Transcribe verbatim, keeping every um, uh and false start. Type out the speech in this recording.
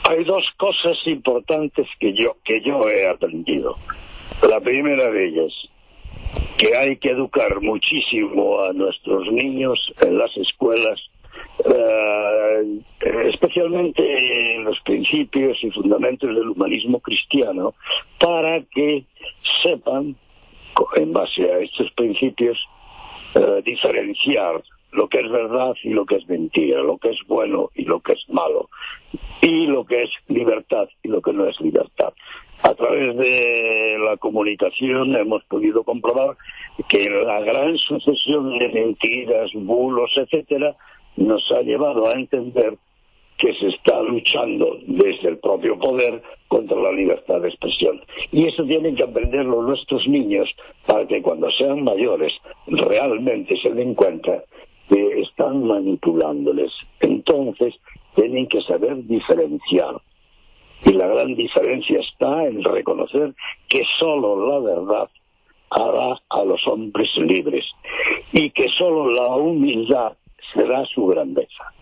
Hay dos cosas importantes que yo que yo he aprendido. La primera de ellas, que hay que educar muchísimo a nuestros niños en las escuelas, eh, especialmente en los principios y fundamentos del humanismo cristiano, para que sepan, en base a estos principios, eh, diferenciar lo que es verdad y lo que es mentira, lo que es bueno y lo que es malo, y lo que es libertad y lo que no es libertad. A través de la comunicación hemos podido comprobar que la gran sucesión de mentiras, bulos, etcétera, nos ha llevado a entender que se está luchando desde el propio poder contra la libertad de expresión. Y eso tienen que aprenderlo nuestros niños para que cuando sean mayores realmente se den cuenta que están manipulándoles. Entonces tienen que saber diferenciar. Y la gran diferencia está en reconocer que solo la verdad hará a los hombres libres y que solo la humildad será su grandeza.